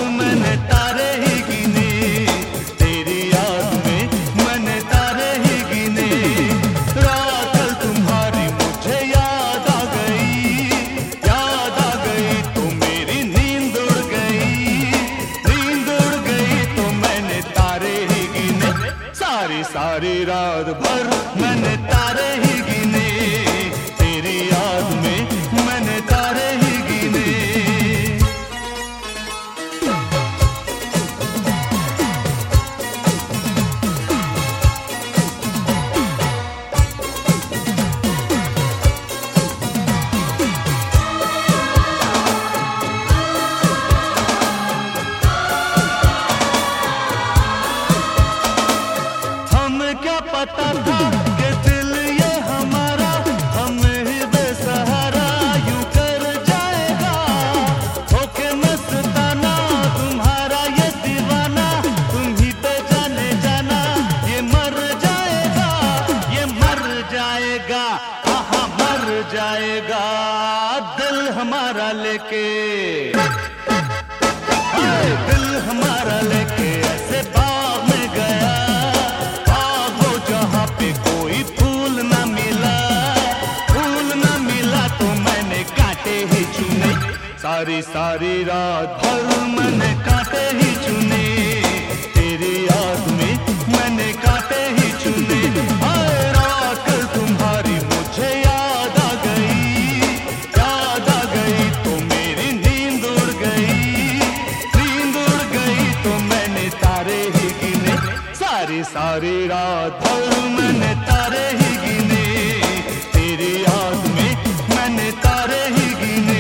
मैंने तारे ही गिने, तेरी याद में मैंने तारे ही गिने। रात कल तुम्हारी मुझे याद आ गई तो मेरी नींद उड़ गई तो मैंने तारे ही गिने। सारी सारी रात भर मैंने तारे ही गिने, तेरी याद में मैंने तारे ही गिने। क्या पता था कि दिल ये हमारा हमें ही बेसहारा यूं कर जाएगा। होके मस्ताना तुम्हारा ये दीवाना, तुम ही पे जाने जाना ये मर जाएगा, हाँ मर जाएगा दिल हमारा लेके। दिल हमारा लेके ऐसे बाग में गया, कोई फूल ना मिला तो मैंने कांटे ही चुने। सारी सारी रात भर मैंने कांटे ही चुने, तेरी याद में मैंने कांटे ही चुने। रात कल तुम्हारी मुझे याद आ गई तो मेरी नींद उड़ गई तो मैंने तारे ही गिने। सारी सारी रात भर मैंने तारे ही गिने, तेरी याद में मैंने तारे ही गिने।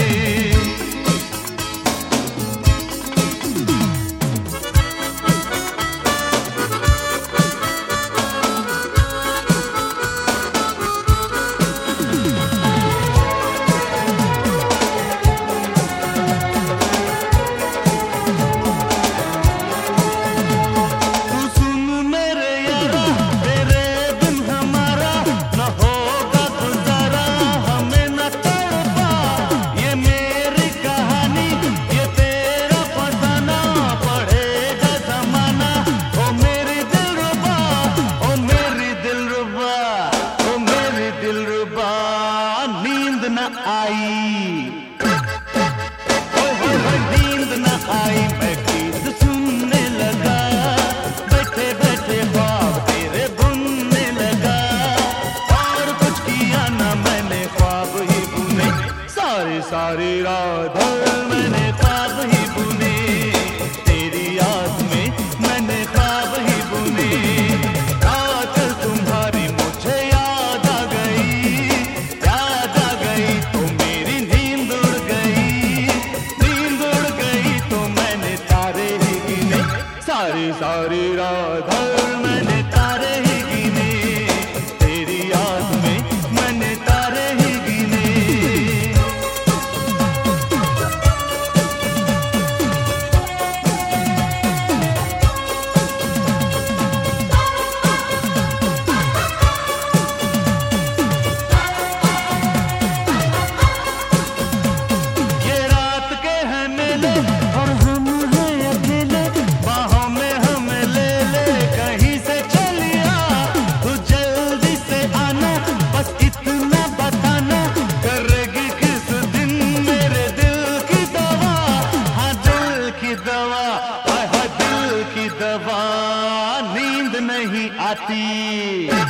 नींद न आई मैं गीत सुनने लगा, बैठे बैठे ख्वाब तेरे बुनने लगा। और कुछ किया ना मैंने ख्वाब ही बुने, सारी सारी रात भर मैंने ख्वाब ही बुने, तेरी याद में मैंने ख्वाब ही बुने। रात कल तुम्हारी मुझे याद आ गई तो मेरी नींद उड़ गई तो मैंने तारे ही गिने। सारी सारी रात भर मैंने तारे ही गिने, तेरी याद में मैंने तारे ही गिने। दवा नींद नहीं आती।